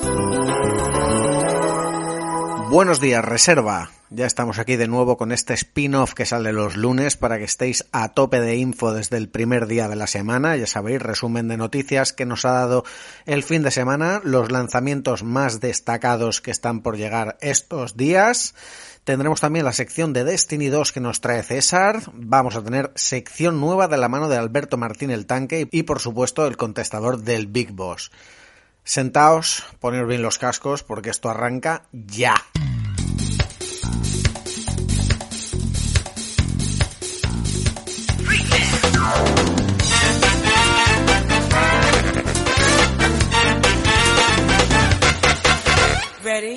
Buenos días, reserva. Ya estamos aquí de nuevo con este spin-off que sale los lunes para que estéis a tope de info desde el primer día de la semana. Ya sabéis, resumen de noticias que nos ha dado el fin de semana, los lanzamientos más destacados que están por llegar estos días. Tendremos también la sección de Destiny 2 que nos trae César. Vamos a tener sección nueva de la mano de Alberto Martín el Tanque y por supuesto el contestador del Big Boss. Sentaos, poneros bien los cascos porque esto arranca ya. Ready?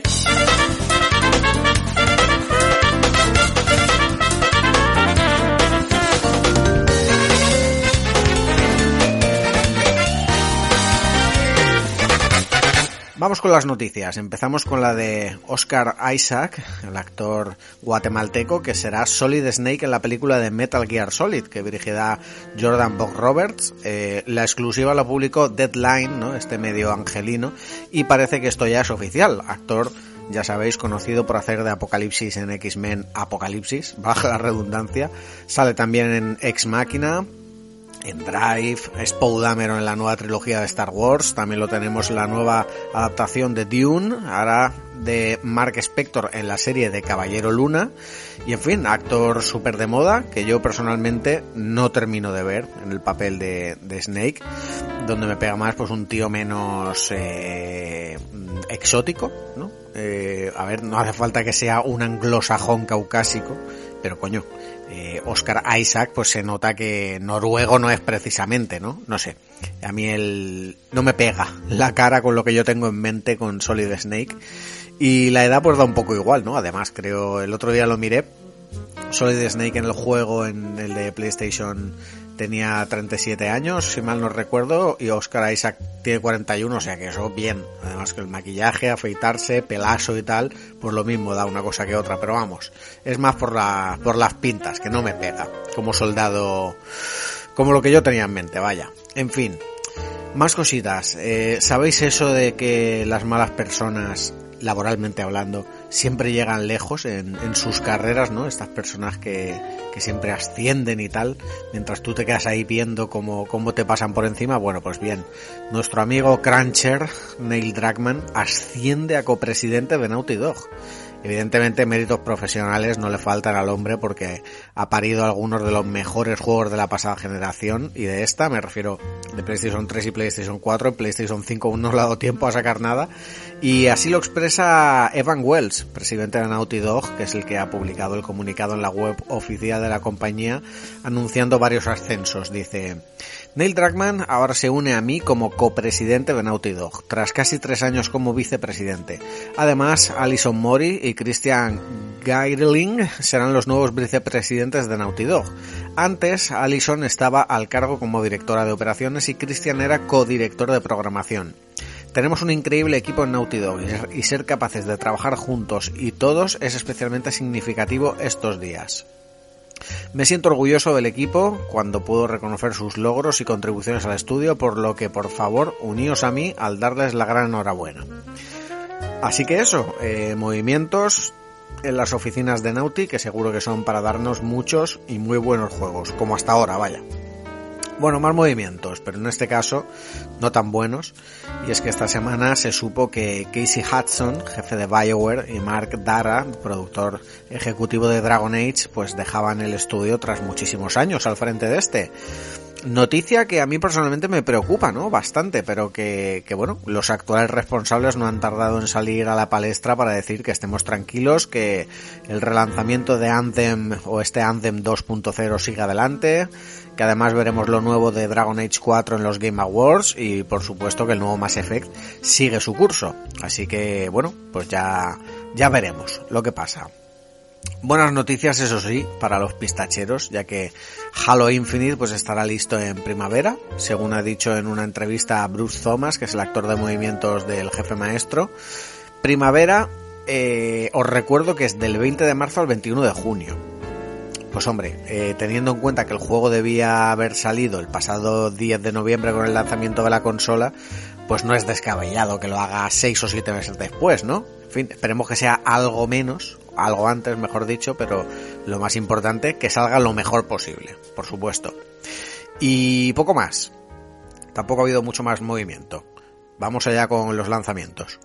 Vamos con las noticias. Empezamos con la de Oscar Isaac, el actor guatemalteco que será Solid Snake en la película de Metal Gear Solid, que dirigirá Jordan Vogt-Roberts. La exclusiva la publicó Deadline, ¿no? Este medio angelino, y parece que esto ya es oficial. Actor, ya sabéis, conocido por hacer de Apocalipsis en X-Men Apocalipsis, baja la redundancia. Sale también en Ex Machina, en Drive, es Poe Dameron en la nueva trilogía de Star Wars, también lo tenemos en la nueva adaptación de Dune, ahora de Mark Spector en la serie de Caballero Luna, y en fin, actor súper de moda, que yo personalmente no termino de ver en el papel de Snake, donde me pega más pues un tío menos exótico, ¿no? A ver, no hace falta que sea un anglosajón caucásico, pero coño, Oscar Isaac pues se nota que noruego no es precisamente, ¿no? No sé, a mí no me pega la cara con lo que yo tengo en mente con Solid Snake, y la edad pues da un poco igual, ¿no? Además creo, el otro día lo miré, Solid Snake en el juego, en el de PlayStation, tenía 37 años, si mal no recuerdo, y Oscar Isaac tiene 41, o sea que eso bien. Además que el maquillaje, afeitarse, pelazo y tal, pues lo mismo da una cosa que otra, pero vamos, es más por las pintas, que no me pega, como soldado, como lo que yo tenía en mente, vaya. En fin, más cositas. ¿Sabéis eso de que las malas personas, laboralmente hablando, siempre llegan lejos en sus carreras, ¿no? Estas personas que siempre ascienden y tal, mientras tú te quedas ahí viendo cómo te pasan por encima. Bueno, pues bien, nuestro amigo Cruncher, Neil Druckmann, asciende a copresidente de Naughty Dog. Evidentemente méritos profesionales no le faltan al hombre porque ha parido algunos de los mejores juegos de la pasada generación, y de esta me refiero de PlayStation 3 y PlayStation 4, en PlayStation 5 aún no le ha dado tiempo a sacar nada, y así lo expresa Evan Wells, presidente de Naughty Dog, que es el que ha publicado el comunicado en la web oficial de la compañía anunciando varios ascensos. Dice: Neil Druckmann ahora se une a mí como copresidente de Naughty Dog, tras casi 3 años como vicepresidente. Además, Alison Mori y Christian Geirling serán los nuevos vicepresidentes de Naughty Dog. Antes, Alison estaba al cargo como directora de operaciones y Christian era codirector de programación. Tenemos un increíble equipo en Naughty Dog y ser capaces de trabajar juntos y todos es especialmente significativo estos días. Me siento orgulloso del equipo cuando puedo reconocer sus logros y contribuciones al estudio, por lo que por favor uníos a mí al darles la gran enhorabuena. Así que eso, movimientos en las oficinas de Naughty que seguro que son para darnos muchos y muy buenos juegos, como hasta ahora, vaya. Bueno, más movimientos, pero en este caso no tan buenos, y es que esta semana se supo que Casey Hudson, jefe de BioWare, y Mark Dara, productor ejecutivo de Dragon Age, pues dejaban el estudio tras muchísimos años al frente de este. Noticia que a mí personalmente me preocupa, ¿no? Bastante, pero que bueno, los actuales responsables no han tardado en salir a la palestra para decir que estemos tranquilos, que el relanzamiento de Anthem o este Anthem 2.0 sigue adelante, que además veremos lo nuevo de Dragon Age 4 en los Game Awards y por supuesto que el nuevo Mass Effect sigue su curso. Así que bueno, pues ya veremos lo que pasa. Buenas noticias, eso sí, para los pistacheros, ya que Halo Infinite pues estará listo en primavera, según ha dicho en una entrevista a Bruce Thomas, que es el actor de movimientos del jefe maestro. Primavera, os recuerdo que es del 20 de marzo al 21 de junio. Pues hombre, teniendo en cuenta que el juego debía haber salido el pasado 10 de noviembre con el lanzamiento de la consola, pues no es descabellado que lo haga 6 o 7 meses después, ¿no? En fin, esperemos que sea algo menos, algo antes, mejor dicho, pero lo más importante, que salga lo mejor posible, por supuesto. Y poco más. Tampoco ha habido mucho más movimiento. Vamos allá con los lanzamientos.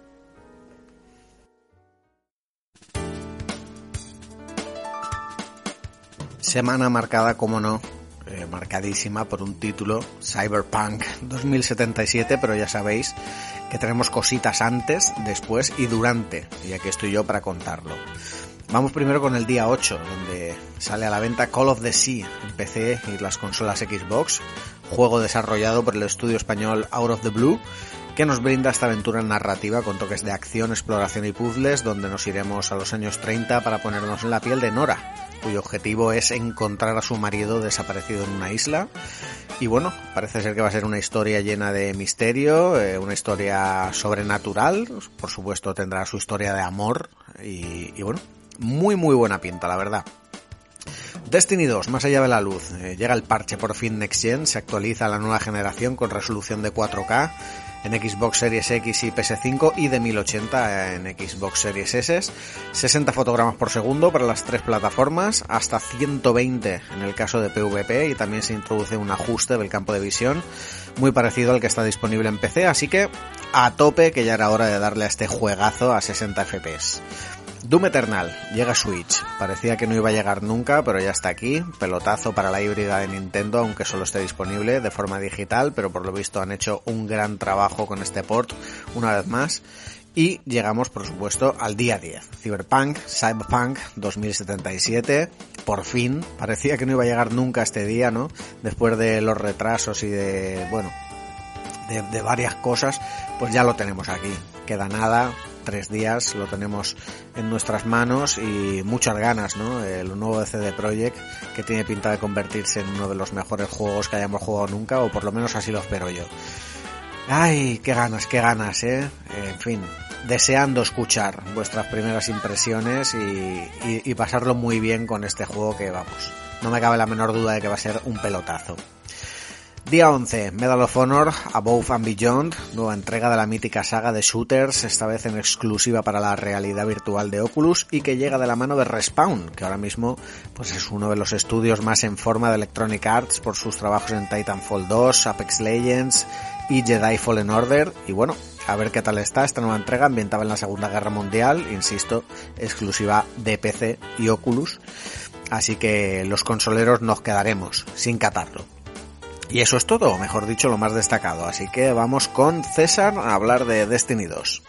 Semana marcada, como no, marcadísima por un título, Cyberpunk 2077, pero ya sabéis que tenemos cositas antes, después y durante, y aquí estoy yo para contarlo. Vamos primero con el día 8, donde sale a la venta Call of the Sea en PC y las consolas Xbox, juego desarrollado por el estudio español Out of the Blue, que nos brinda esta aventura narrativa con toques de acción, exploración y puzzles, donde nos iremos a los años 30 para ponernos en la piel de Nora, cuyo objetivo es encontrar a su marido desaparecido en una isla. Y bueno, parece ser que va a ser una historia llena de misterio, una historia sobrenatural, por supuesto tendrá su historia de amor y bueno, muy buena pinta, la verdad. Destiny 2, más allá de la luz, llega el parche por fin Next Gen, se actualiza a la nueva generación con resolución de 4K en Xbox Series X y PS5 y de 1080 en Xbox Series S, 60 fotogramas por segundo para las 3 plataformas, hasta 120 en el caso de PvP, y también se introduce un ajuste del campo de visión muy parecido al que está disponible en PC, así que a tope, que ya era hora de darle a este juegazo a 60 FPS. Doom Eternal llega a Switch, parecía que no iba a llegar nunca, pero ya está aquí, pelotazo para la híbrida de Nintendo, aunque solo esté disponible de forma digital, pero por lo visto han hecho un gran trabajo con este port una vez más. Y llegamos, por supuesto, al día 10, Cyberpunk 2077, por fin, parecía que no iba a llegar nunca este día, ¿no? Después de los retrasos y de varias cosas, pues ya lo tenemos aquí, queda nada. 3 días, lo tenemos en nuestras manos y muchas ganas, ¿no? El nuevo de CD Projekt, que tiene pinta de convertirse en uno de los mejores juegos que hayamos jugado nunca, o por lo menos así lo espero yo. ¡Ay, qué ganas, En fin, deseando escuchar vuestras primeras impresiones y pasarlo muy bien con este juego que, vamos, no me cabe la menor duda de que va a ser un pelotazo. Día 11, Medal of Honor Above and Beyond, nueva entrega de la mítica saga de shooters, esta vez en exclusiva para la realidad virtual de Oculus, y que llega de la mano de Respawn, que ahora mismo pues es uno de los estudios más en forma de Electronic Arts por sus trabajos en Titanfall 2, Apex Legends y Jedi Fallen Order. Y bueno, a ver qué tal está esta nueva entrega ambientada en la Segunda Guerra Mundial, insisto, exclusiva de PC y Oculus, así que los consoleros nos quedaremos sin catarlo. Y eso es todo, o mejor dicho, lo más destacado. Así que vamos con César a hablar de Destiny 2.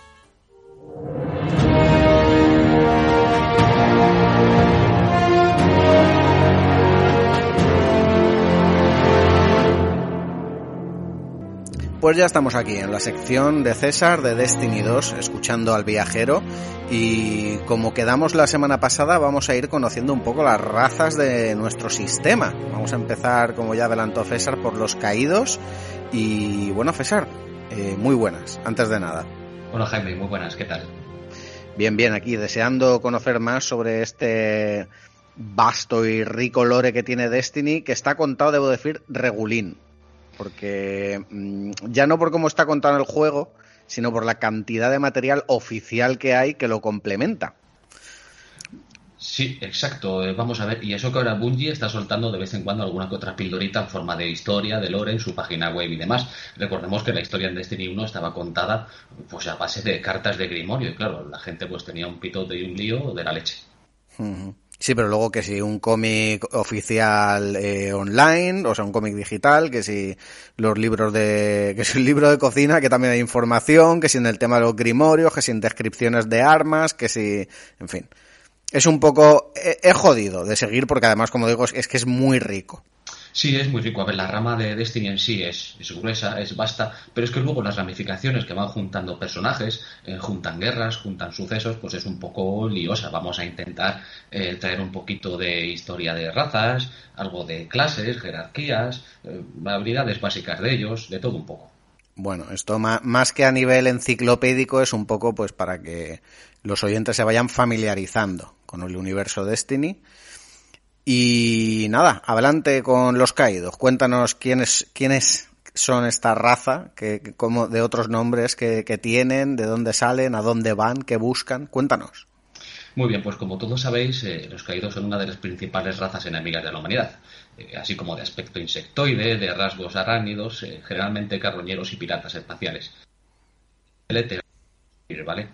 Pues ya estamos aquí en la sección de César de Destiny 2, escuchando al viajero, y como quedamos la semana pasada vamos a ir conociendo un poco las razas de nuestro sistema. Vamos a empezar, como ya adelantó César, por los caídos. Y bueno, César, muy buenas, antes de nada. Hola Jaime, muy buenas, ¿qué tal? Bien, aquí deseando conocer más sobre este vasto y rico lore que tiene Destiny, que está contado, debo decir, regulín. Porque ya no por cómo está contado el juego, sino por la cantidad de material oficial que hay que lo complementa. Sí, exacto. Vamos a ver, y eso que ahora Bungie está soltando de vez en cuando alguna que otra pildorita en forma de historia, de lore, en su página web y demás. Recordemos que la historia en Destiny 1 estaba contada pues a base de cartas de Grimorio, y claro, la gente pues tenía un pitote y un lío de la leche. Sí, pero luego que si un cómic oficial online, o sea, un cómic digital, que si los libros que si el libro de cocina, que también hay información, que si en el tema de los grimorios, que si en descripciones de armas, que si, en fin. Es un poco, es jodido de seguir porque además, como digo, es que es muy rico. Sí, es muy rico. A ver, la rama de Destiny en sí es gruesa, es vasta, pero es que luego las ramificaciones que van juntando personajes, juntan guerras, juntan sucesos, pues es un poco liosa. Vamos a intentar traer un poquito de historia de razas, algo de clases, jerarquías, habilidades básicas de ellos, de todo un poco. Bueno, esto más que a nivel enciclopédico es un poco pues para que los oyentes se vayan familiarizando con el universo Destiny. Y nada, adelante con los caídos. Cuéntanos quién es son esta raza, que como de otros nombres que tienen, de dónde salen, a dónde van, qué buscan? Cuéntanos. Muy bien, pues como todos sabéis, los caídos son una de las principales razas enemigas de la humanidad, así como de aspecto insectoide, de rasgos arácnidos, generalmente carroñeros y piratas espaciales. El éter, ¿vale?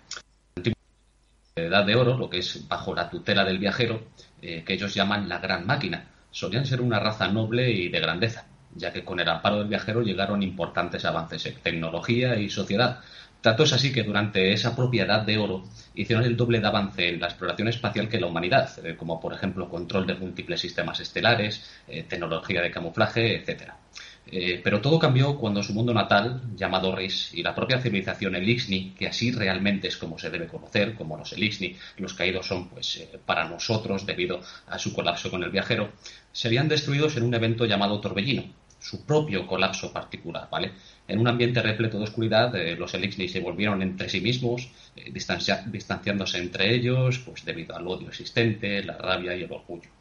Edad de Oro, lo que es bajo la tutela del viajero, que ellos llaman la Gran Máquina. Solían ser una raza noble y de grandeza, ya que con el amparo del viajero llegaron importantes avances en tecnología y sociedad. Tanto es así que durante esa propia Edad de Oro hicieron el doble de avance en la exploración espacial que la humanidad, como por ejemplo control de múltiples sistemas estelares, tecnología de camuflaje, etcétera. Pero todo cambió cuando su mundo natal, llamado Riss, y la propia civilización Elixni, que así realmente es como se debe conocer, como los Elixni, los caídos son pues para nosotros debido a su colapso con el viajero, serían destruidos en un evento llamado Torbellino, su propio colapso particular, ¿vale? En un ambiente repleto de oscuridad, los Elixni se volvieron entre sí mismos, distanciándose entre ellos, pues debido al odio existente, la rabia y el orgullo.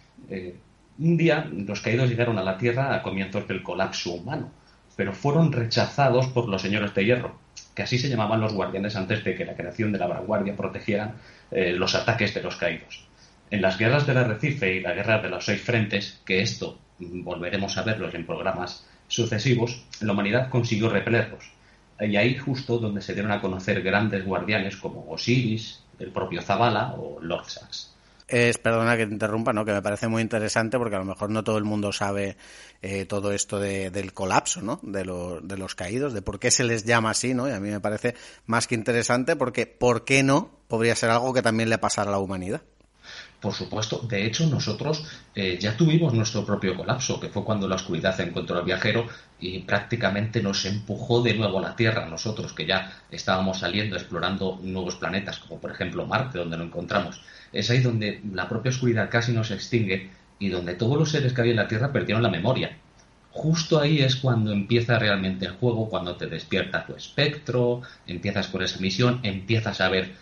Un día los caídos llegaron a la Tierra a comienzos del colapso humano, pero fueron rechazados por los señores de hierro, que así se llamaban los guardianes antes de que la creación de la vanguardia protegiera los ataques de los caídos. En las guerras del Arrecife y la guerra de los 6 frentes, que esto volveremos a verlos en programas sucesivos, la humanidad consiguió repelerlos. Y ahí justo donde se dieron a conocer grandes guardianes como Osiris, el propio Zavala o Lord Sax. Perdona que te interrumpa, ¿no? Que me parece muy interesante porque a lo mejor no todo el mundo sabe todo esto del colapso, ¿no? De los caídos, de por qué se les llama así, ¿no? Y a mí me parece más que interesante porque ¿por qué no? Podría ser algo que también le pasara a la humanidad. Por supuesto, de hecho nosotros ya tuvimos nuestro propio colapso, que fue cuando la oscuridad encontró al viajero y prácticamente nos empujó de nuevo a la Tierra, nosotros que ya estábamos saliendo, explorando nuevos planetas, como por ejemplo Marte, donde lo encontramos. Es ahí donde la propia oscuridad casi nos extingue y donde todos los seres que había en la Tierra perdieron la memoria. Justo ahí es cuando empieza realmente el juego, cuando te despierta tu espectro, empiezas con esa misión, empiezas a ver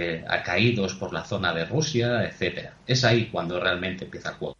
a caídos por la zona de Rusia, etcétera. Es ahí cuando realmente empieza el juego.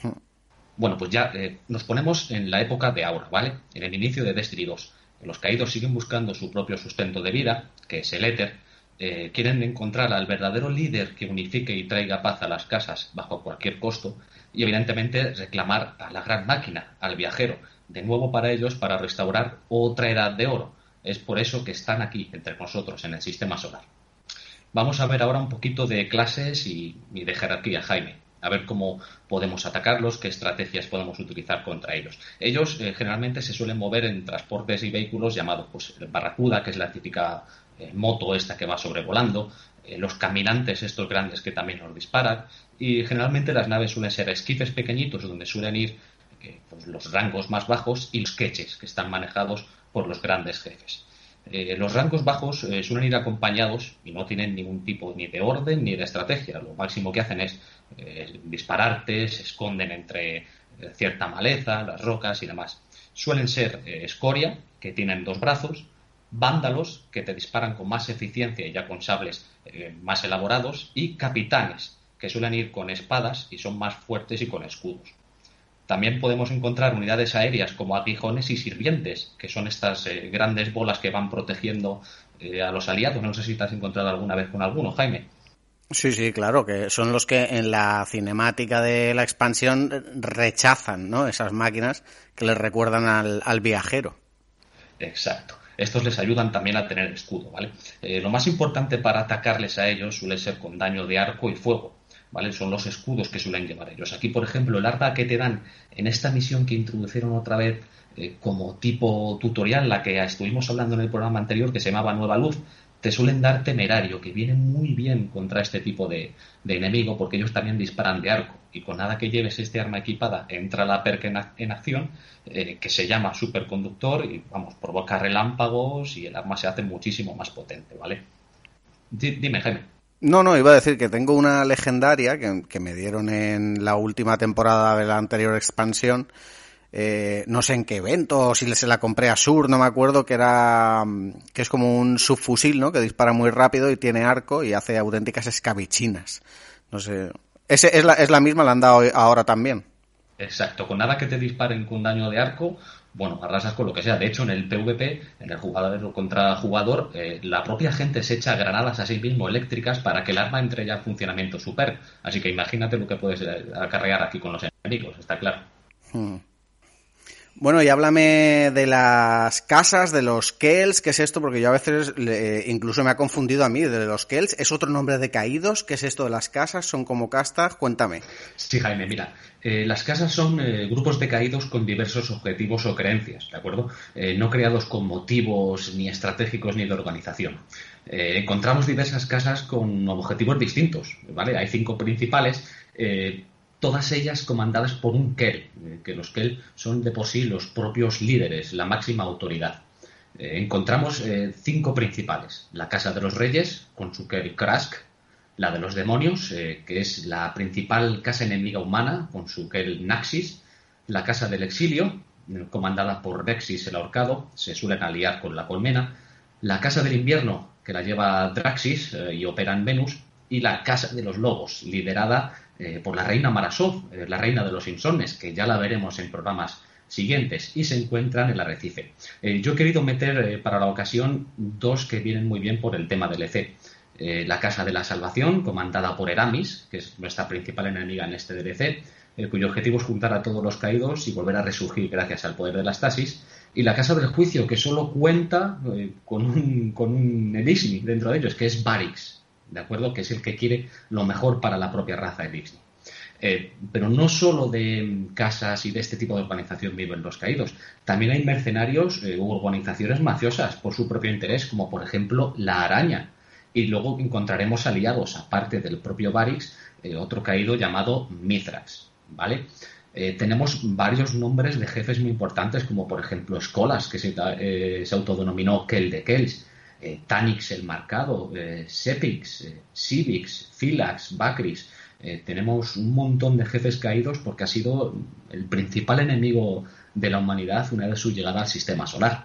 Bueno, pues ya nos ponemos en la época de Aura, ¿vale? En el inicio de Destiny 2. Los caídos siguen buscando su propio sustento de vida, que es el éter. Quieren encontrar al verdadero líder que unifique y traiga paz a las casas bajo cualquier costo y evidentemente reclamar a la gran máquina, al viajero, de nuevo para ellos para restaurar otra edad de oro. Es por eso que están aquí entre nosotros en el sistema solar. Vamos a ver ahora un poquito de clases y de jerarquía, Jaime. A ver cómo podemos atacarlos, qué estrategias podemos utilizar contra ellos. Ellos generalmente se suelen mover en transportes y vehículos llamados pues, el Barracuda, que es la típica moto esta que va sobrevolando, los caminantes estos grandes que también nos disparan, y generalmente las naves suelen ser esquifes pequeñitos donde suelen ir pues, los rangos más bajos y los queches, que están manejados por los grandes jefes. Los rangos bajos suelen ir acompañados y no tienen ningún tipo ni de orden ni de estrategia. Lo máximo que hacen es dispararte, se esconden entre cierta maleza, las rocas y demás. Suelen ser escoria, que tienen 2 brazos, vándalos, que te disparan con más eficiencia y ya con sables más elaborados, y capitanes, que suelen ir con espadas y son más fuertes y con escudos. También podemos encontrar unidades aéreas como aguijones y sirvientes, que son estas grandes bolas que van protegiendo a los aliados. No sé si te has encontrado alguna vez con alguno, Jaime. Sí, claro, que son los que en la cinemática de la expansión rechazan, ¿no? Esas máquinas que les recuerdan al viajero. Exacto. Estos les ayudan también a tener escudo, ¿vale? Lo más importante para atacarles a ellos suele ser con daño de arco y fuego, ¿vale? Son los escudos que suelen llevar ellos. Aquí, por ejemplo, el arma que te dan en esta misión que introdujeron otra vez como tipo tutorial, la que estuvimos hablando en el programa anterior, que se llamaba Nueva Luz, te suelen dar temerario, que viene muy bien contra este tipo de enemigo, porque ellos también disparan de arco. Y con nada que lleves este arma equipada, entra la perk en acción, que se llama superconductor, y vamos, provoca relámpagos y el arma se hace muchísimo más potente, ¿vale? Dime, Jaime. No, iba a decir que tengo una legendaria que me dieron en la última temporada de la anterior expansión. No sé en qué evento, o si se la compré a Sur, no me acuerdo, que es como un subfusil, ¿no? Que dispara muy rápido y tiene arco y hace auténticas escabechinas. No sé. Es la misma, la han dado ahora también. Exacto, con nada que te disparen con daño de arco, bueno, arrasas con lo que sea. De hecho, en el PvP, en el jugador contra jugador, la propia gente se echa granadas a sí mismo eléctricas para que el arma entre ya en funcionamiento super. Así que imagínate lo que puedes acarrear aquí con los enemigos, está claro. Bueno, y háblame de las casas, de los Kells, ¿qué es esto? Porque yo a veces incluso me ha confundido a mí, de los Kells. ¿Es otro nombre de caídos? ¿Qué es esto de las casas? ¿Son como castas? Cuéntame. Sí, Jaime, mira, las casas son grupos de caídos con diversos objetivos o creencias, ¿de acuerdo? No creados con motivos ni estratégicos ni de organización. Encontramos diversas casas con objetivos distintos, ¿vale? Hay 5 principales, todas ellas comandadas por un Kell, que los Kell son de por sí los propios líderes, la máxima autoridad. Encontramos 5 principales. La Casa de los Reyes, con su Kell Krask. La de los demonios, que es la principal casa enemiga humana, con su Kell Naxis. La Casa del Exilio, comandada por Rexis el Ahorcado, se suelen aliar con la Colmena. La Casa del Invierno, que la lleva Draxis y opera en Venus. Y la Casa de los Lobos, liderada por la reina Marasov, la reina de los insomnes, que ya la veremos en programas siguientes, y se encuentra en el arrecife. Yo he querido meter para la ocasión 2 que vienen muy bien por el tema del DLC. La Casa de la Salvación, comandada por Eramis, que es nuestra principal enemiga en este DLC, cuyo objetivo es juntar a todos los caídos y volver a resurgir gracias al poder de la Stasis. Y la Casa del Juicio, que solo cuenta con un Elixni dentro de ellos, que es Varix, ¿de acuerdo? Que es el que quiere lo mejor para la propia raza Elixni. Pero no solo de casas y de este tipo de organización viven los caídos. También hay mercenarios u organizaciones mafiosas por su propio interés, como por ejemplo la Araña. Y luego encontraremos aliados, aparte del propio Varix, otro caído llamado Mithrax, ¿vale? Tenemos varios nombres de jefes muy importantes, como por ejemplo Skolas, que se autodenominó Kell de Kells, Tanix el Marcado, Sepix, Civix, Philax, Bacris. Tenemos un montón de jefes caídos porque ha sido el principal enemigo de la humanidad una vez su llegada al sistema solar.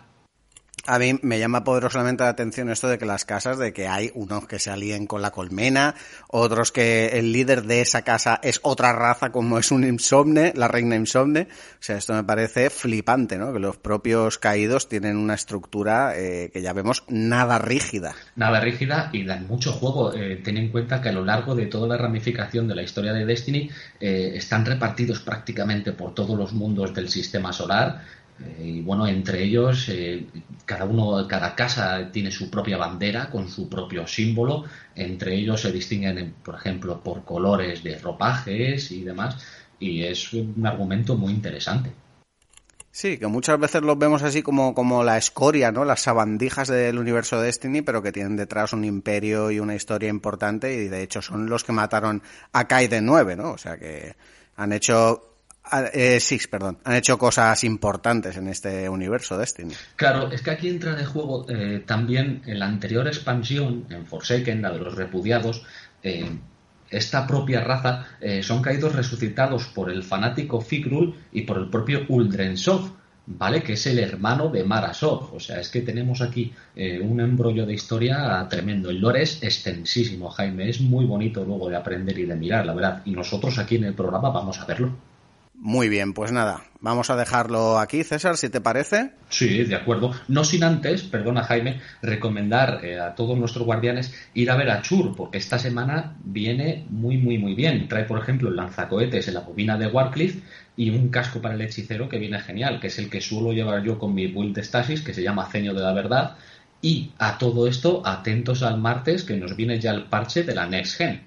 A mí me llama poderosamente la atención esto de que las casas, de que hay unos que se alíen con la Colmena, otros que el líder de esa casa es otra raza como es un Insomne, la reina Insomne. O sea, esto me parece flipante, ¿no? Que los propios caídos tienen una estructura que ya vemos nada rígida. Nada rígida y dan mucho juego. Ten en cuenta que a lo largo de toda la ramificación de la historia de Destiny están repartidos prácticamente por todos los mundos del sistema solar. Y bueno, entre ellos cada casa tiene su propia bandera con su propio símbolo. Entre ellos se distinguen, por ejemplo, por colores de ropajes y demás, y es un argumento muy interesante. Sí, que muchas veces los vemos así como la escoria, ¿no? Las sabandijas del universo de Destiny, pero que tienen detrás un imperio y una historia importante, y de hecho son los que mataron a Kaiden 9, ¿no? O sea que han hecho han hecho cosas importantes en este universo Destiny. Claro, es que aquí entra de juego también en la anterior expansión, en Forsaken, la de los repudiados, esta propia raza son caídos resucitados por el fanático Fikrul y por el propio Uldrensov, ¿vale? Que es el hermano de Marasov. O sea, es que tenemos aquí un embrollo de historia tremendo. El lore es extensísimo, Jaime. Es muy bonito luego de aprender y de mirar, la verdad. Y nosotros aquí en el programa vamos a verlo. Muy bien, pues nada, vamos a dejarlo aquí, César, si te parece. Sí, de acuerdo. No sin antes, perdona Jaime, recomendar a todos nuestros guardianes ir a ver a Chur, porque esta semana viene muy, muy, muy bien. Trae, por ejemplo, el lanzacohetes en la bobina de Warcliffe y un casco para el hechicero que viene genial, que es el que suelo llevar yo con mi build de Stasis, que se llama Ceño de la Verdad. Y a todo esto, atentos al martes, que nos viene ya el parche de la Next Gen.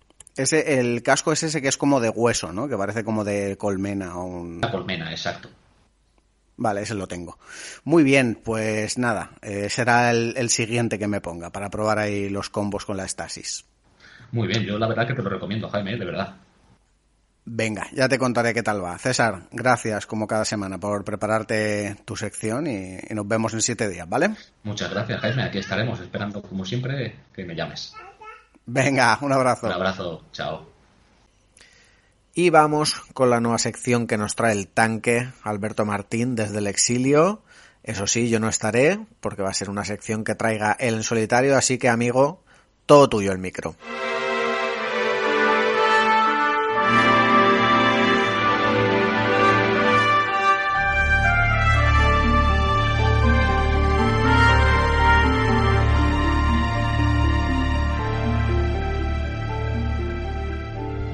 El casco es ese que es como de hueso, ¿no? Que parece como de colmena. La colmena, exacto. Vale, ese lo tengo. Muy bien, pues nada, será el siguiente que me ponga para probar ahí los combos con la Stasis. Muy bien, yo la verdad que te lo recomiendo, Jaime, de verdad. Venga, ya te contaré qué tal va. César, gracias como cada semana por prepararte tu sección y nos vemos en 7 días, ¿vale? Muchas gracias, Jaime. Aquí estaremos esperando, como siempre, que me llames. Venga, un abrazo. Un abrazo, chao. Y vamos con la nueva sección que nos trae el tanque Alberto Martín desde el exilio. Eso sí, yo no estaré porque va a ser una sección que traiga él en solitario, así que amigo, todo tuyo el micro.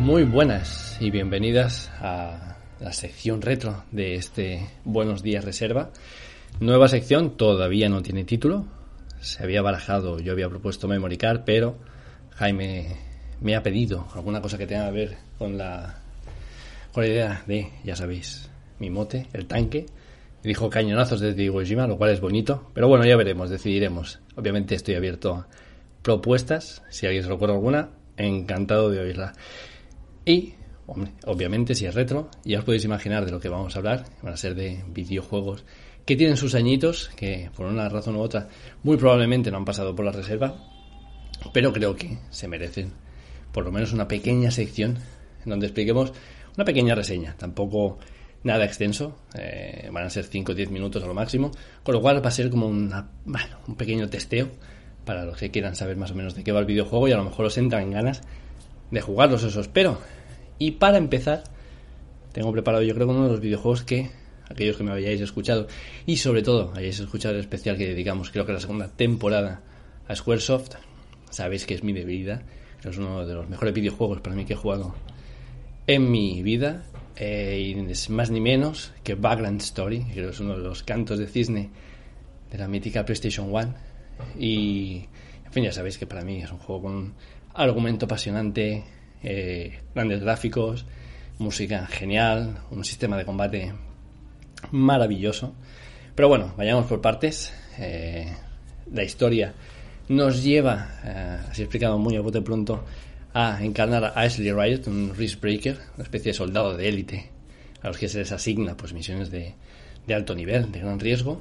Muy buenas y bienvenidas a la sección retro de este Buenos Días Reserva. Nueva sección, todavía no tiene título. Se había barajado, yo había propuesto Memory Card, pero Jaime me ha pedido alguna cosa que tenga que ver con la idea de, ya sabéis, mi mote, el tanque. Y dijo cañonazos desde Iwo Jima, lo cual es bonito. Pero bueno, ya veremos, decidiremos. Obviamente estoy abierto a propuestas. Si alguien se recuerda alguna, encantado de oírla. Y, hombre, obviamente, si es retro, ya os podéis imaginar de lo que vamos a hablar. Van a ser de videojuegos que tienen sus añitos, que por una razón u otra muy probablemente no han pasado por la reserva, pero creo que se merecen por lo menos una pequeña sección en donde expliquemos una pequeña reseña, tampoco nada extenso, van a ser 5 o 10 minutos a lo máximo, con lo cual va a ser como un pequeño testeo para los que quieran saber más o menos de qué va el videojuego y a lo mejor os entran en ganas de jugarlos, eso espero. Y para empezar, tengo preparado yo creo uno de los videojuegos que aquellos que me hayáis escuchado y sobre todo hayáis escuchado el especial que dedicamos, creo que la segunda temporada, a Squaresoft, sabéis que es mi debilidad, que es uno de los mejores videojuegos para mí que he jugado en mi vida, y es más ni menos que Vagrant Story, que creo que es uno de los cantos de cisne de la mítica PlayStation 1. Y en fin, ya sabéis que para mí es un juego con un argumento apasionante, grandes gráficos, música genial, un sistema de combate maravilloso. Pero bueno, vayamos por partes. La historia nos lleva, así explicado muy a bote pronto, a encarnar a Ashley Riot, un Riskbreaker, una especie de soldado de élite a los que se les asigna pues misiones de alto nivel, de gran riesgo,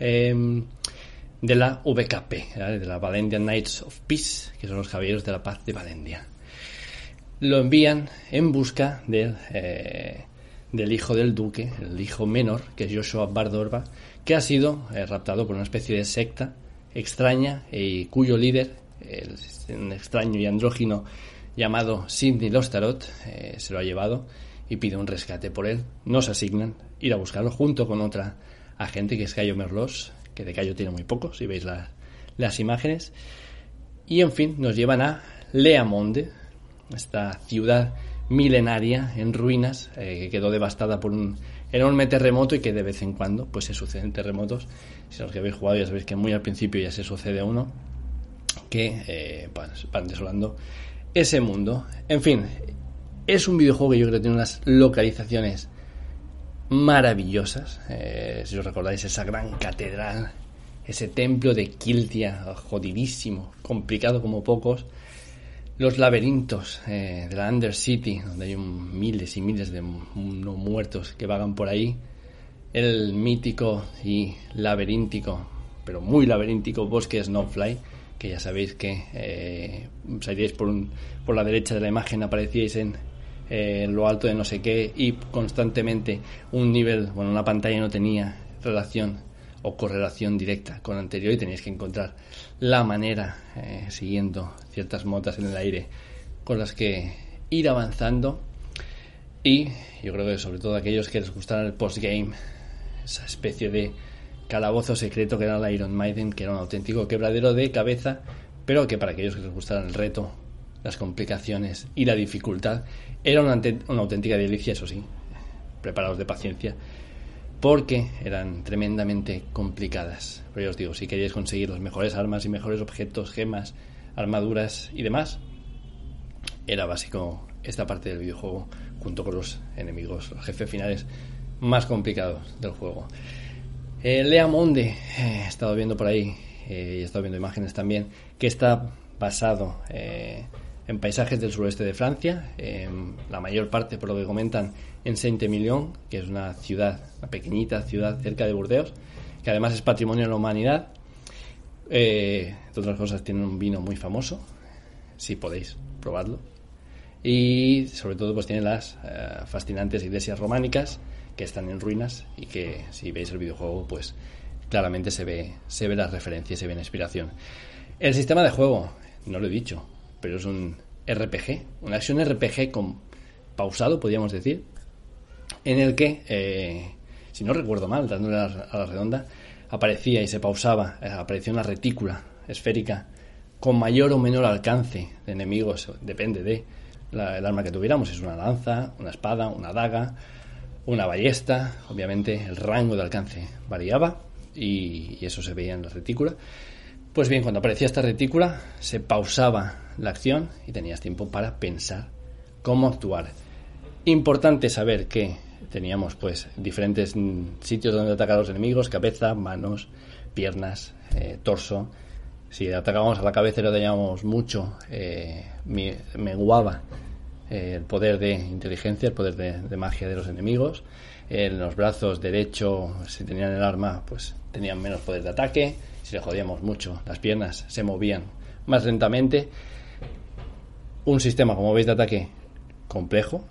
de la VKP, ¿vale? De la Valendian Knights of Peace, que son los caballeros de la paz de Valendia. Lo envían en busca del hijo del duque, el hijo menor, que es Joshua Bardorba, que ha sido raptado por una especie de secta extraña y cuyo líder, un extraño y andrógino llamado Sidney Lostarot, se lo ha llevado y pide un rescate por él. Nos asignan ir a buscarlo junto con otra agente que es Cayo Merlos, que de Cayo tiene muy poco, si veis las imágenes. Y en fin, nos llevan a Leamonde, esta ciudad milenaria en ruinas, que quedó devastada por un enorme terremoto y que de vez en cuando pues se suceden terremotos. Si los que habéis jugado ya sabéis que muy al principio ya se sucede uno que van desolando ese mundo. En fin, es un videojuego que yo creo que tiene unas localizaciones maravillosas. Si os recordáis esa gran catedral, ese templo de Kiltia, jodidísimo, complicado como pocos. Los laberintos de la Undercity, donde hay miles y miles de no muertos que vagan por ahí. El mítico y laberíntico, pero muy laberíntico bosque Snowfly, que ya sabéis que saliríais por la derecha de la imagen, aparecíais en lo alto de no sé qué y constantemente una pantalla no tenía relación o correlación directa con la anterior y teníais que encontrar la manera, siguiendo ciertas motas en el aire, con las que ir avanzando. Y yo creo que sobre todo aquellos que les gustara el postgame, esa especie de calabozo secreto que era la Iron Maiden, que era un auténtico quebradero de cabeza, pero que para aquellos que les gustaran el reto, las complicaciones y la dificultad, era una auténtica delicia, eso sí, preparados de paciencia, porque eran tremendamente complicadas. Pero yo os digo, si queréis conseguir las mejores armas y mejores objetos, gemas, armaduras y demás, era básico esta parte del videojuego, junto con los enemigos, los jefes finales más complicados del juego. Leamonde, he estado viendo por ahí, y he estado viendo imágenes también, que está basado en paisajes del suroeste de Francia, la mayor parte, por lo que comentan, en Saint-Emilion, que es una ciudad, una pequeñita ciudad cerca de Burdeos, que además es patrimonio de la humanidad. Entre otras cosas, tienen un vino muy famoso, si podéis probarlo, y sobre todo pues tienen las fascinantes iglesias románicas que están en ruinas y que si veis el videojuego pues claramente se ve la referencia, se ve la inspiración. El sistema de juego, no lo he dicho, pero es un RPG, una acción RPG pausado, podríamos decir, en el que, si no recuerdo mal, dándole a la redonda, aparecía y se pausaba, aparecía una retícula esférica con mayor o menor alcance de enemigos, depende de el arma que tuviéramos, es una lanza, una espada, una daga, una ballesta. Obviamente el rango de alcance variaba y eso se veía en la retícula. Pues bien, cuando aparecía esta retícula se pausaba la acción y tenías tiempo para pensar cómo actuar. Importante saber que teníamos pues diferentes sitios donde atacar a los enemigos: cabeza, manos, piernas, torso. Si atacábamos a la cabeza y lo teníamos mucho, menguaba el poder de inteligencia, el poder de magia de los enemigos. En los brazos derecho, si tenían el arma, pues tenían menos poder de ataque. Si le jodíamos mucho, las piernas se movían más lentamente. Un sistema, como veis, de ataque complejo,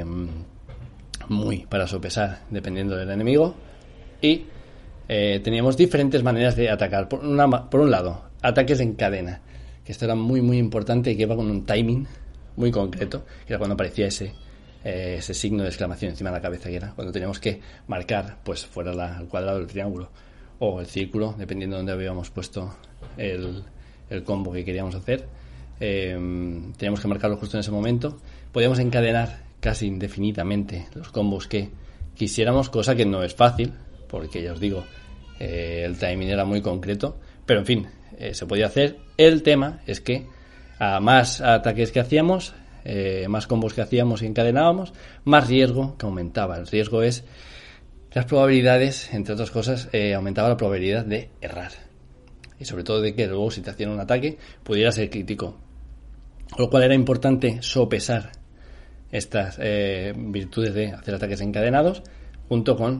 muy para sopesar dependiendo del enemigo. Y teníamos diferentes maneras de atacar. Por un lado, ataques en cadena, que esto era muy muy importante, que iba con un timing muy concreto, que era cuando aparecía ese signo de exclamación encima de la cabeza, que era cuando teníamos que marcar, pues fuera el cuadrado, el triángulo o el círculo, dependiendo de dónde habíamos puesto el combo que queríamos hacer. Teníamos que marcarlo justo en ese momento. Podíamos encadenar casi indefinidamente los combos que quisiéramos, cosa que no es fácil, porque ya os digo, el timing era muy concreto, pero en fin, se podía hacer. El tema es que a más ataques que hacíamos, más combos que hacíamos y encadenábamos, más riesgo que aumentaba. El riesgo es las probabilidades, entre otras cosas, aumentaba la probabilidad de errar, y sobre todo de que luego, si te hacían un ataque, pudiera ser crítico, con lo cual era importante sopesar estas virtudes de hacer ataques encadenados junto con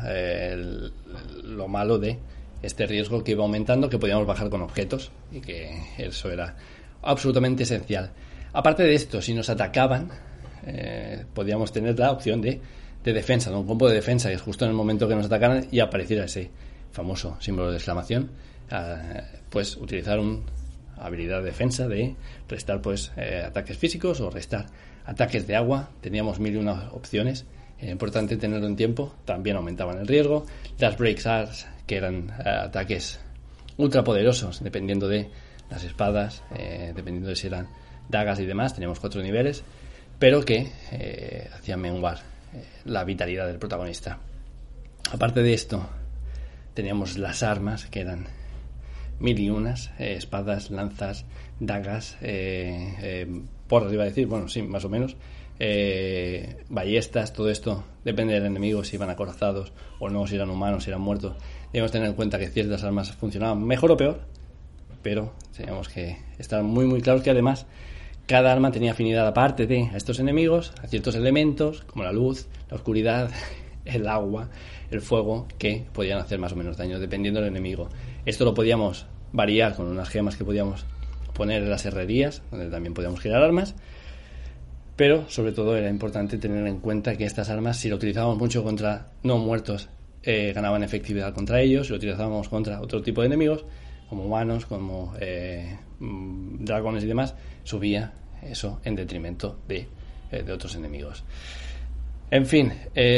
lo malo de este riesgo que iba aumentando, que podíamos bajar con objetos, y que eso era absolutamente esencial. Aparte de esto, si nos atacaban, podíamos tener la opción de defensa, ¿no? Un combo de defensa, que es justo en el momento que nos atacaran y apareciera ese famoso símbolo de exclamación, pues utilizar una habilidad de defensa de restar pues ataques físicos o restar ataques de agua. Teníamos 1001 opciones. Importante tenerlo en tiempo. También aumentaban el riesgo. Las breaks arts, que eran ataques ultra poderosos dependiendo de las espadas, dependiendo de si eran dagas y demás. Teníamos 4 niveles, pero que hacían menguar la vitalidad del protagonista. Aparte de esto, teníamos las armas, que eran 1001, espadas, lanzas, dagas, porras iba a decir, bueno, sí, más o menos, ballestas. Todo esto depende del enemigo, si iban acorazados o no, si eran humanos, si eran muertos. Debemos tener en cuenta que ciertas armas funcionaban mejor o peor, pero teníamos que estar muy muy claros que además cada arma tenía afinidad, aparte de a estos enemigos, a ciertos elementos como la luz, la oscuridad, el agua, el fuego, que podían hacer más o menos daño dependiendo del enemigo. Esto lo podíamos variar con unas gemas que podíamos poner en las herrerías, donde también podíamos girar armas, pero sobre todo era importante tener en cuenta que estas armas, si lo utilizábamos mucho contra no muertos, ganaban efectividad contra ellos. Si lo utilizábamos contra otro tipo de enemigos, como humanos, como dragones y demás, subía eso en detrimento de otros enemigos. En fin,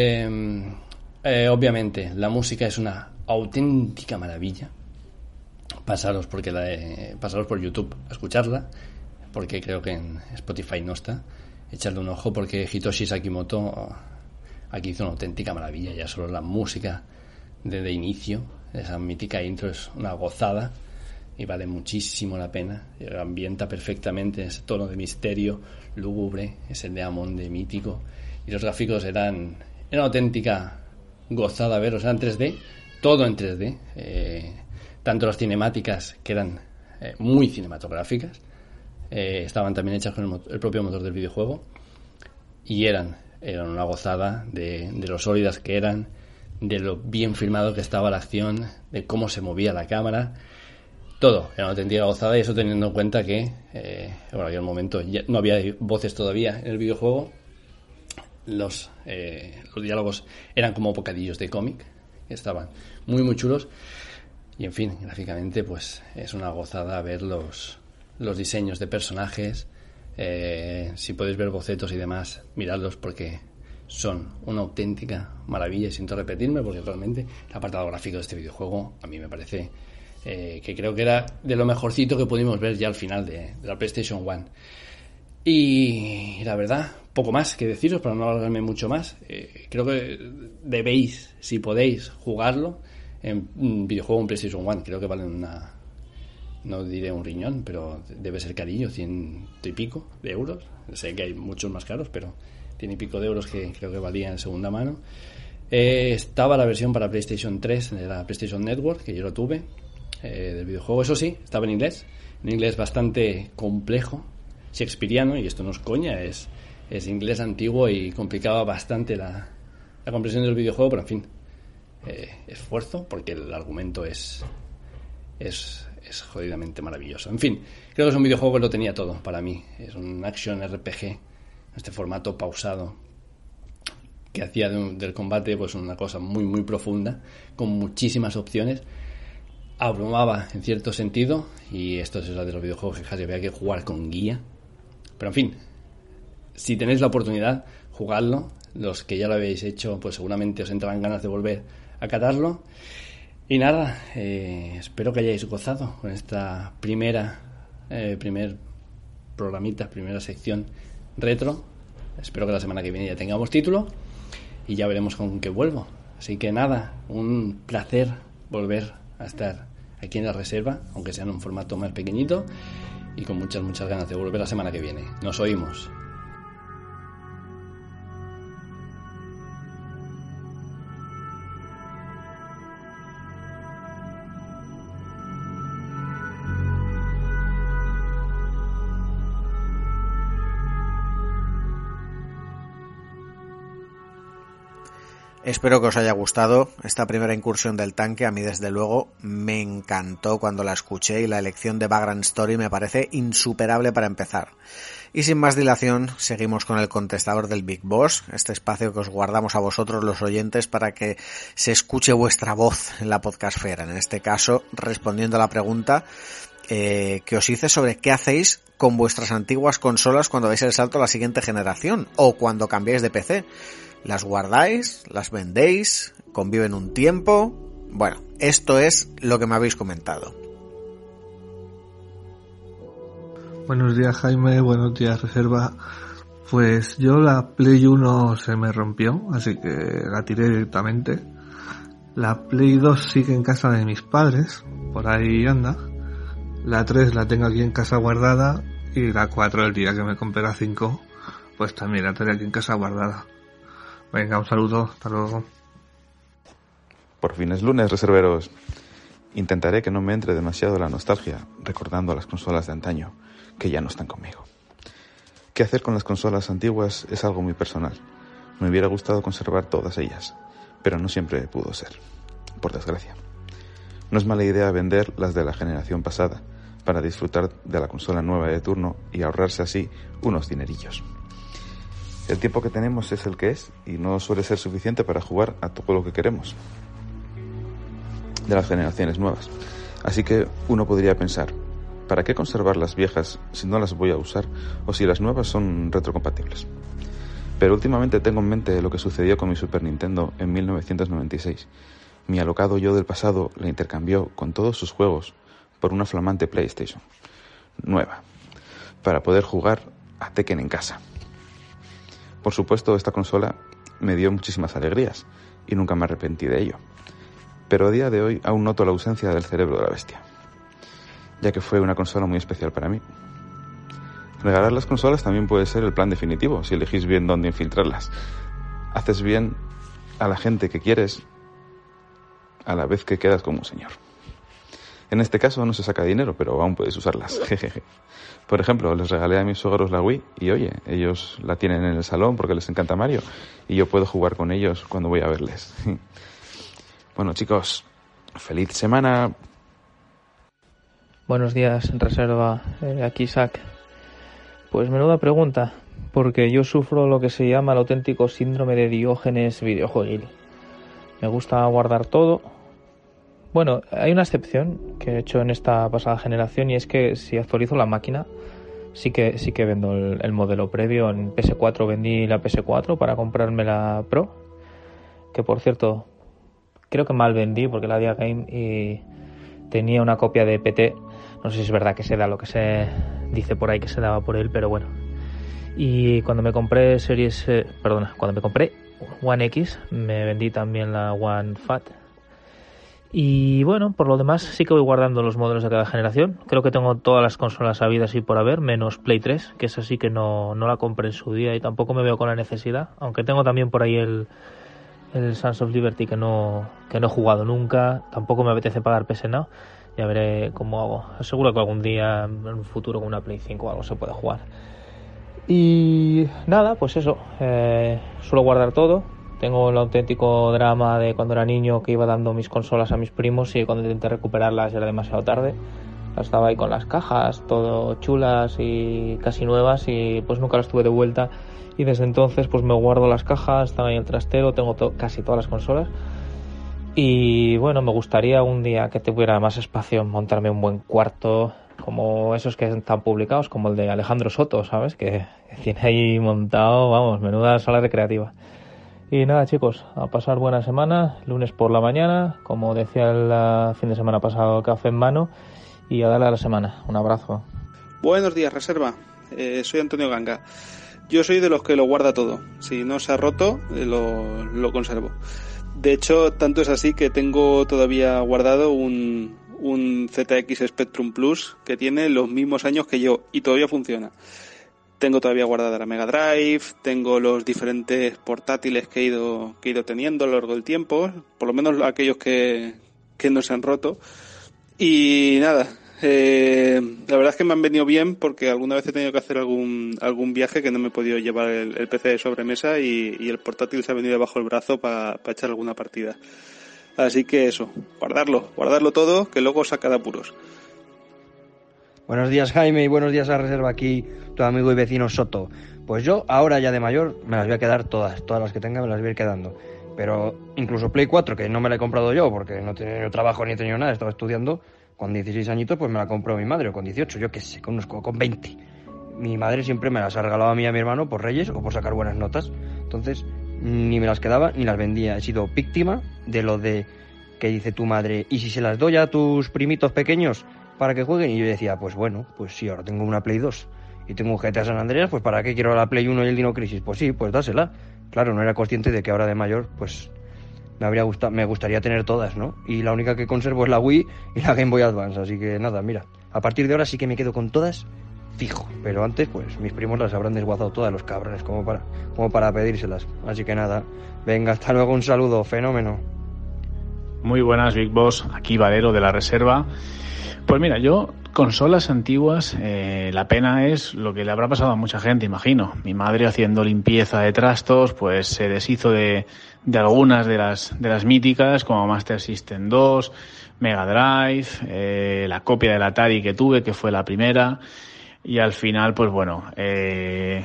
obviamente la música es una auténtica maravilla. Pasaros por YouTube a escucharla, porque creo que en Spotify no está. Echarle un ojo, porque Hitoshi Sakimoto aquí hizo una auténtica maravilla. Ya solo la música de inicio, esa mítica intro, es una gozada y vale muchísimo la pena. Ambienta perfectamente ese tono de misterio lúgubre, ese Deamonde mítico, y los gráficos eran una auténtica gozada verlos. Eran 3D, todo en 3D, tanto las cinemáticas, que eran muy cinematográficas, estaban también hechas con el propio motor del videojuego, y eran una gozada de lo sólidas que eran, de lo bien filmado que estaba la acción, de cómo se movía la cámara. Todo era una auténtica gozada, y eso teniendo en cuenta que en aquel momento ya no había voces todavía en el videojuego. Los diálogos eran como bocadillos de cómic, que estaban muy muy chulos, y en fin, gráficamente pues es una gozada ver los diseños de personajes. Si podéis ver bocetos y demás, miradlos, porque son una auténtica maravilla. Y siento repetirme, porque realmente el apartado gráfico de este videojuego a mí me parece que creo que era de lo mejorcito que pudimos ver ya al final de la PlayStation 1. Y la verdad, poco más que deciros para no alargarme mucho más. Creo que debéis, si podéis, jugarlo en videojuego en PlayStation 1. Creo que valen una... no diré un riñón, pero debe ser carillo, 100 y pico de euros. Sé que hay muchos más caros, pero 100 y pico de euros que creo que valía en segunda mano. Estaba la versión para PlayStation 3 de la PlayStation Network, que yo lo tuve, del videojuego. Eso sí, estaba en inglés bastante complejo, shakespeariano, y esto no es coña, es inglés antiguo y complicaba bastante la comprensión del videojuego, pero en fin, esfuerzo, porque el argumento es jodidamente maravilloso. En fin, creo que es un videojuego que lo tenía todo para mí. Es un action RPG, este formato pausado, que hacía del combate pues una cosa muy muy profunda, con muchísimas opciones. Abrumaba en cierto sentido, y esto es la de los videojuegos que casi había que jugar con guía. Pero en fin, si tenéis la oportunidad, jugadlo. Los que ya lo habéis hecho, pues seguramente os entrarán ganas de volver a catarlo. Y nada, espero que hayáis gozado con esta primer programita, primera sección retro. Espero que la semana que viene ya tengamos título y ya veremos con qué vuelvo. Así que nada, un placer volver a estar aquí en la reserva, aunque sea en un formato más pequeñito, y con muchas ganas de volver la semana que viene. Nos oímos. Espero que os haya gustado esta primera incursión del tanque. A mí desde luego me encantó cuando la escuché, y la elección de Vagrant Story me parece insuperable para empezar. Y sin más dilación, seguimos con el contestador del Big Boss, este espacio que os guardamos a vosotros los oyentes para que se escuche vuestra voz en la podcastfera. En este caso, respondiendo a la pregunta que os hice sobre qué hacéis con vuestras antiguas consolas cuando dais el salto a la siguiente generación o cuando cambiáis de PC. ¿Las guardáis? ¿Las vendéis? ¿Conviven un tiempo? Bueno, esto es lo que me habéis comentado. Buenos días, Jaime, buenos días, Reserva. Pues yo la Play 1 se me rompió, así que la tiré directamente. La Play 2 sigue en casa de mis padres, por ahí anda. La 3 la tengo aquí en casa guardada, y la 4, el día que me compré la 5, pues también la tengo aquí en casa guardada. Venga, un saludo, hasta luego. Por fin es lunes, reserveros. Intentaré que no me entre demasiado la nostalgia recordando las consolas de antaño, que ya no están conmigo. ¿Qué hacer con las consolas antiguas? Es algo muy personal. Me hubiera gustado conservar todas ellas, pero no siempre pudo ser, por desgracia. No es mala idea vender las de la generación pasada para disfrutar de la consola nueva de turno y ahorrarse así unos dinerillos. El tiempo que tenemos es el que es y no suele ser suficiente para jugar a todo lo que queremos de las generaciones nuevas. Así que uno podría pensar, ¿para qué conservar las viejas si no las voy a usar o si las nuevas son retrocompatibles? Pero últimamente tengo en mente lo que sucedió con mi Super Nintendo en 1996. Mi alocado yo del pasado la intercambió con todos sus juegos por una flamante PlayStation nueva para poder jugar a Tekken en casa. Por supuesto, esta consola me dio muchísimas alegrías y nunca me arrepentí de ello. Pero a día de hoy aún noto la ausencia del cerebro de la bestia, ya que fue una consola muy especial para mí. Regalar las consolas también puede ser el plan definitivo, si elegís bien dónde infiltrarlas. Haces bien a la gente que quieres, a la vez que quedas como un señor. En este caso no se saca dinero, pero aún puedes usarlas. Por ejemplo, les regalé a mis suegros la Wii y oye, ellos la tienen en el salón porque les encanta Mario y yo puedo jugar con ellos cuando voy a verles. Bueno, chicos, feliz semana. Buenos días, Reserva, aquí Isaac. Pues menuda pregunta, porque yo sufro lo que se llama el auténtico síndrome de Diógenes videojueguil. Me gusta guardar todo. Bueno, hay una excepción que he hecho en esta pasada generación, y es que si actualizo la máquina, sí que vendo el modelo previo. En PS4 vendí la PS4 para comprarme la Pro, que por cierto, creo que mal vendí porque la Diagame y tenía una copia de PT. No sé si es verdad que se da lo que se dice por ahí que se daba por él, pero bueno. Y cuando me compré cuando me compré One X, me vendí también la One Fat. Y bueno, por lo demás sí que voy guardando los modelos de cada generación. Creo que tengo todas las consolas habidas y por haber, menos Play 3, que es así que no la compré en su día y tampoco me veo con la necesidad. Aunque tengo también por ahí el Sons of Liberty que no he jugado nunca. Tampoco me apetece pagar PS Now. Ya veré cómo hago. Seguro que algún día en un futuro con una Play 5 o algo se puede jugar. Y nada, pues eso. Suelo guardar todo. Tengo el auténtico drama de cuando era niño, que iba dando mis consolas a mis primos y cuando intenté recuperarlas era demasiado tarde. Estaba ahí con las cajas, todo chulas y casi nuevas, y pues nunca las tuve de vuelta. Y desde entonces pues me guardo las cajas, estaba ahí el trastero, tengo casi todas las consolas. Y bueno, me gustaría un día que tuviera más espacio, montarme un buen cuarto, como esos que están publicados, como el de Alejandro Soto, ¿sabes? Que tiene ahí montado, vamos, menuda sala recreativa. Y nada, chicos, a pasar buena semana, lunes por la mañana, como decía el fin de semana pasado, café en mano, y a darle a la semana. Un abrazo. Buenos días, Reserva. Soy Antonio Ganga. Yo soy de los que lo guarda todo. Si no se ha roto, lo conservo. De hecho, tanto es así que tengo todavía guardado un ZX Spectrum Plus que tiene los mismos años que yo y todavía funciona. Tengo todavía guardada la Mega Drive, tengo los diferentes portátiles que he ido teniendo a lo largo del tiempo, por lo menos aquellos que no se han roto. Y nada, la verdad es que me han venido bien porque alguna vez he tenido que hacer algún viaje que no me he podido llevar el PC de sobremesa y el portátil se ha venido debajo del brazo para echar alguna partida. Así que eso, guardarlo todo, que luego saca de apuros. Buenos días, Jaime, y buenos días a Reserva, aquí tu amigo y vecino Soto. Pues yo, ahora ya de mayor, me las voy a quedar todas las que tenga me las voy a ir quedando. Pero incluso Play 4, que no me la he comprado yo porque no he tenido trabajo ni he tenido nada, estaba estudiando, con 16 añitos pues me la compró mi madre, o con 18, yo qué sé, con 20. Mi madre siempre me las ha regalado a mí y a mi hermano por Reyes o por sacar buenas notas. Entonces, ni me las quedaba ni las vendía. He sido víctima de lo de que dice tu madre, ¿y si se las doy a tus primitos pequeños para que jueguen? Y yo decía, pues bueno, pues sí, ahora tengo una Play 2 y tengo un GTA San Andreas, pues ¿para qué quiero la Play 1 y el Dino Crisis? Pues sí, pues dásela. Claro, no era consciente de que ahora de mayor, pues me gustaría tener todas, ¿no? Y la única que conservo es la Wii y la Game Boy Advance, así que nada, mira, a partir de ahora sí que me quedo con todas fijo, pero antes pues mis primos las habrán desguazado todas, los cabrones, como para pedírselas. Así que nada, venga, hasta luego, un saludo, fenómeno. Muy buenas, Big Boss, aquí Valero de la Reserva. Pues mira, yo, consolas antiguas, la pena es lo que le habrá pasado a mucha gente, imagino. Mi madre haciendo limpieza de trastos, pues se deshizo de algunas de las míticas, como Master System 2, Mega Drive, la copia del Atari que tuve, que fue la primera, y al final, pues bueno, es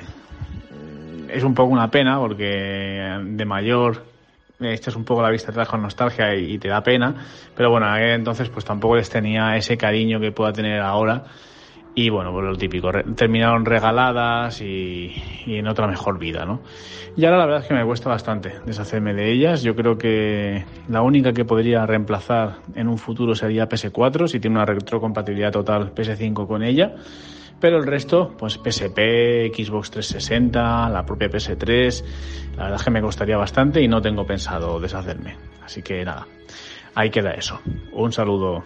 un poco una pena, porque de mayor echas un poco la vista atrás con nostalgia y te da pena, pero bueno, entonces pues tampoco les tenía ese cariño que pueda tener ahora, y bueno, pues lo típico, terminaron regaladas y en otra mejor vida, ¿no? Y ahora la verdad es que me cuesta bastante deshacerme de ellas. Yo creo que la única que podría reemplazar en un futuro sería PS4, si tiene una retrocompatibilidad total PS5 con ella. Pero el resto, pues PSP, Xbox 360, la propia PS3, la verdad es que me costaría bastante y no tengo pensado deshacerme. Así que nada, ahí queda eso. Un saludo.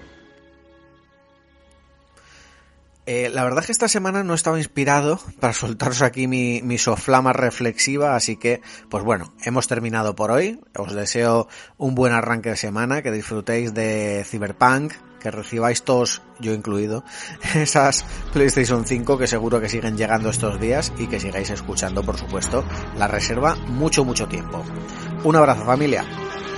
La verdad es que esta semana no estaba inspirado para soltaros aquí mi soflama reflexiva, así que, pues bueno, hemos terminado por hoy. Os deseo un buen arranque de semana, que disfrutéis de Cyberpunk, que recibáis todos, yo incluido, esas PlayStation 5 que seguro que siguen llegando estos días y que sigáis escuchando, por supuesto, La Reserva mucho tiempo. Un abrazo, familia.